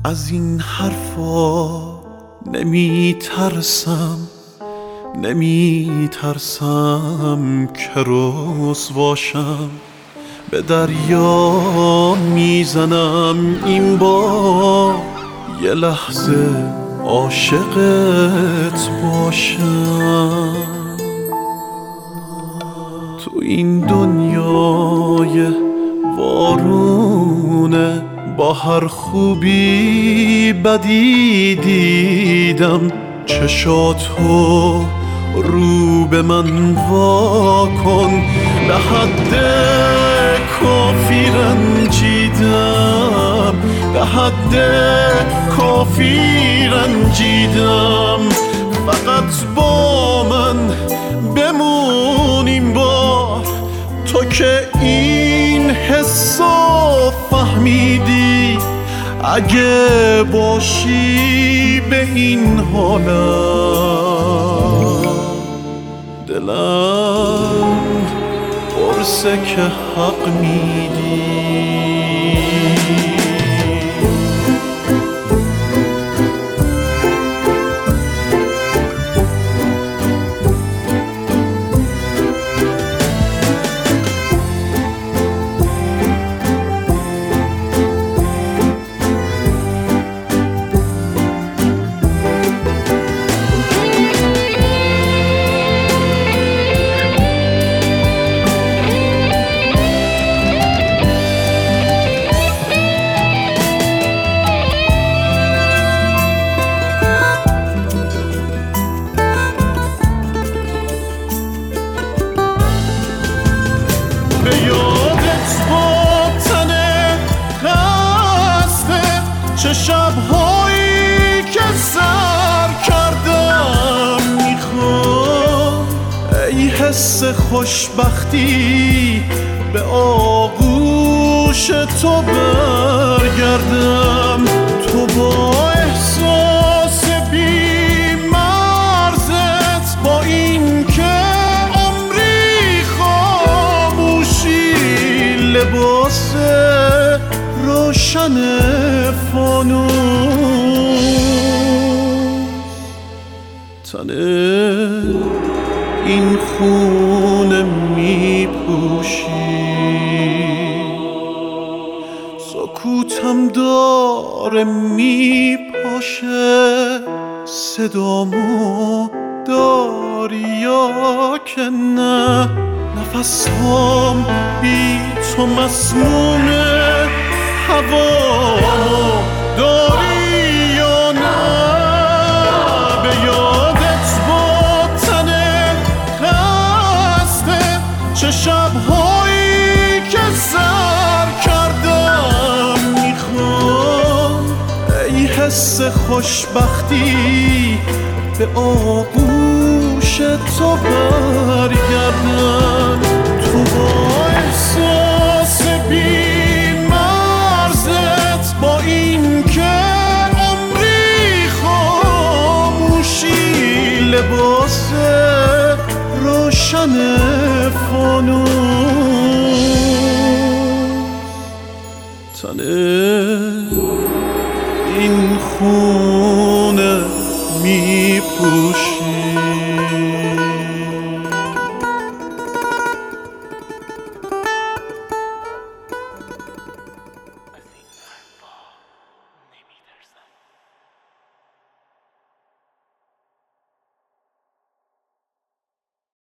از این حرفا نمی ترسم که رسواشم. به دریا میزنم این بار یه لحظه عاشقت باشم. تو این دنیای وارونه با هر خوبی بدی دیدم، چشاتو رو به من واکن. به حد کافی رنجیدم، به حد کافی رنجیدم. فقط با من بمون این بار، تو که این حسو فهمیدی. اگه باشی به این حالم، دلم قرصه که حق میدی. به یادت باتنه خسته چه شبهایی که سر کردم. میخوام ای حس خوشبختی به آغوش تو برگردم. تو با احساس بی مرزت، با این که لباس روشن فانوس، تنه این خونه می پوشی. سکوتم داره می پاشه، صدامو داری یا که نه؟ نفسام بی تو مسمومه، هوا داری یا نه؟ به یادت باتنه خسته چه شبهایی که سر کردم. میخوام ای حس خوشبختی به آغوش تو برگردم. تو با احساس بی مرزت، با این که عمری خاموشی، لباس روشن فانوس، تنه این خونه می پوشی.